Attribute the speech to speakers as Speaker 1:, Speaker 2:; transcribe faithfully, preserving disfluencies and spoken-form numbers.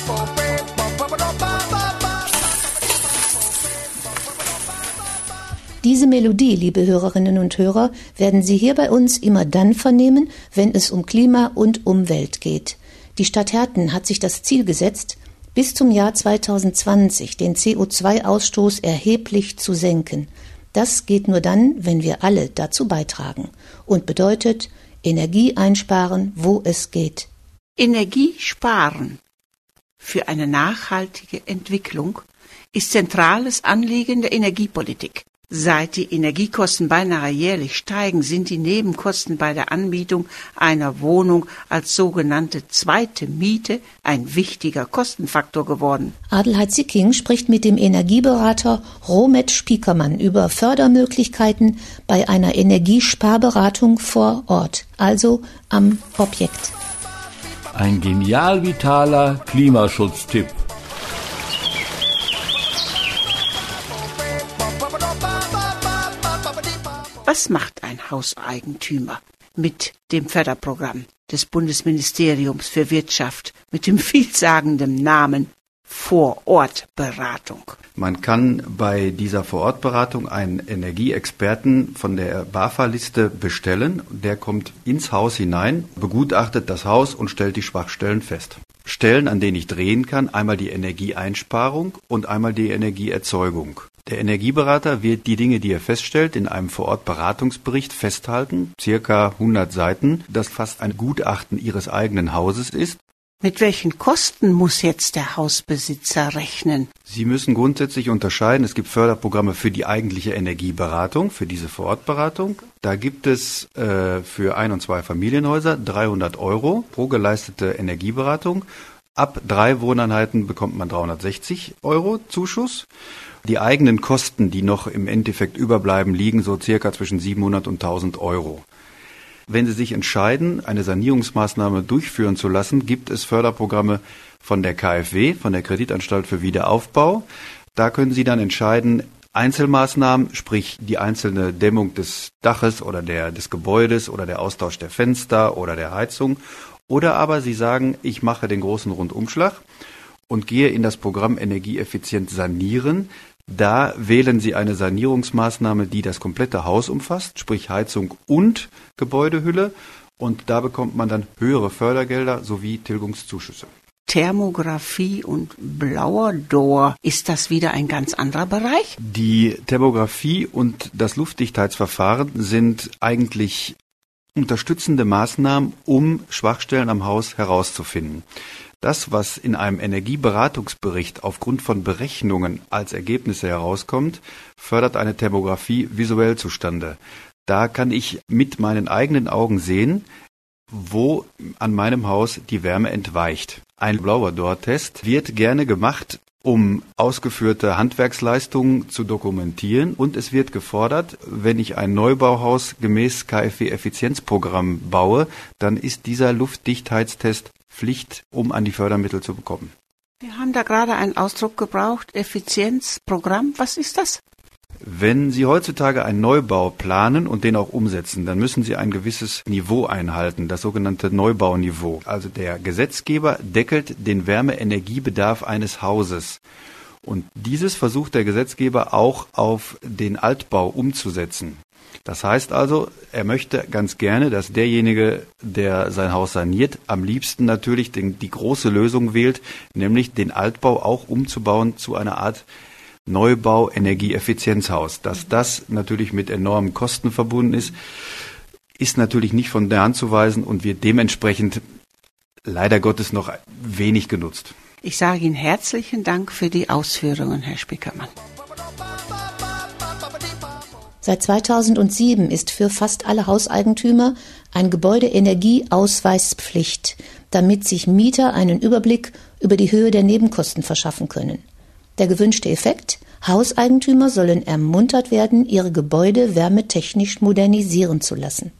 Speaker 1: Diese Melodie, liebe Hörerinnen und Hörer, werden Sie hier bei uns immer dann vernehmen, wenn es um Klima und Umwelt geht. Die Stadt Herten hat sich das Ziel gesetzt, bis zum Jahr zweitausendzwanzig den C O zwei Ausstoß erheblich zu senken. Das geht nur dann, wenn wir alle dazu beitragen und bedeutet Energie einsparen, wo es geht.
Speaker 2: Energie sparen für eine nachhaltige Entwicklung ist zentrales Anliegen der Energiepolitik. Seit die Energiekosten beinahe jährlich steigen, sind die Nebenkosten bei der Anmietung einer Wohnung als sogenannte zweite Miete ein wichtiger Kostenfaktor geworden.
Speaker 1: Adelheid Sicking spricht mit dem Energieberater Romet Spiekermann über Fördermöglichkeiten bei einer Energiesparberatung vor Ort, also am Objekt.
Speaker 3: Ein genial vitaler Klimaschutztipp.
Speaker 2: Was macht ein Hauseigentümer mit dem Förderprogramm des Bundesministeriums für Wirtschaft mit dem vielsagenden Namen Vorortberatung?
Speaker 4: Man kann bei dieser Vorortberatung einen Energieexperten von der BAFA-Liste bestellen. Der kommt ins Haus hinein, begutachtet das Haus und stellt die Schwachstellen fest. Stellen, an denen ich drehen kann, einmal die Energieeinsparung und einmal die Energieerzeugung. Der Energieberater wird die Dinge, die er feststellt, in einem Vorortberatungsbericht festhalten, circa hundert Seiten, das fast ein Gutachten Ihres eigenen Hauses ist.
Speaker 2: Mit welchen Kosten muss jetzt der Hausbesitzer rechnen?
Speaker 4: Sie müssen grundsätzlich unterscheiden. Es gibt Förderprogramme für die eigentliche Energieberatung, für diese Vorortberatung. Da gibt es äh, für Ein- und Zwei-Familienhäuser dreihundert Euro pro geleistete Energieberatung. Ab drei Wohneinheiten bekommt man dreihundertsechzig Euro Zuschuss. Die eigenen Kosten, die noch im Endeffekt überbleiben, liegen so circa zwischen siebenhundert und tausend Euro. Wenn Sie sich entscheiden, eine Sanierungsmaßnahme durchführen zu lassen, gibt es Förderprogramme von der K f W, von der Kreditanstalt für Wiederaufbau. Da können Sie dann entscheiden, Einzelmaßnahmen, sprich die einzelne Dämmung des Daches oder der, des Gebäudes oder der Austausch der Fenster oder der Heizung. Oder aber Sie sagen, ich mache den großen Rundumschlag und gehe in das Programm Energieeffizient sanieren. Da wählen Sie eine Sanierungsmaßnahme, die das komplette Haus umfasst, sprich Heizung und Gebäudehülle. Und da bekommt man dann höhere Fördergelder sowie Tilgungszuschüsse.
Speaker 2: Thermographie und blauer Door, ist das wieder ein ganz anderer Bereich?
Speaker 4: Die Thermographie und das Luftdichtheitsverfahren sind eigentlich unterstützende Maßnahmen, um Schwachstellen am Haus herauszufinden. Das, was in einem Energieberatungsbericht aufgrund von Berechnungen als Ergebnisse herauskommt, fördert eine Thermographie visuell zustande. Da kann ich mit meinen eigenen Augen sehen, wo an meinem Haus die Wärme entweicht. Ein Blower Door Test wird gerne gemacht, um ausgeführte Handwerksleistungen zu dokumentieren, und es wird gefordert, wenn ich ein Neubauhaus gemäß K f W-Effizienzprogramm baue, dann ist dieser Luftdichtheitstest Pflicht, um an die Fördermittel zu bekommen.
Speaker 2: Wir haben da gerade einen Ausdruck gebraucht, Effizienzprogramm. Was ist das?
Speaker 4: Wenn Sie heutzutage einen Neubau planen und den auch umsetzen, dann müssen Sie ein gewisses Niveau einhalten, das sogenannte Neubauniveau. Also der Gesetzgeber deckelt den Wärmeenergiebedarf eines Hauses. Und dieses versucht der Gesetzgeber auch auf den Altbau umzusetzen. Das heißt also, er möchte ganz gerne, dass derjenige, der sein Haus saniert, am liebsten natürlich den, die große Lösung wählt, nämlich den Altbau auch umzubauen zu einer Art Neubau Energieeffizienzhaus. Dass das natürlich mit enormen Kosten verbunden ist, ist natürlich nicht von der Hand zu weisen und wird dementsprechend leider Gottes noch wenig genutzt.
Speaker 2: Ich sage Ihnen herzlichen Dank für die Ausführungen, Herr Spiekermann.
Speaker 1: Seit zweitausendsieben ist für fast alle Hauseigentümer ein Gebäudeenergieausweispflicht, damit sich Mieter einen Überblick über die Höhe der Nebenkosten verschaffen können. Der gewünschte Effekt: Hauseigentümer sollen ermuntert werden, ihre Gebäude wärmetechnisch modernisieren zu lassen.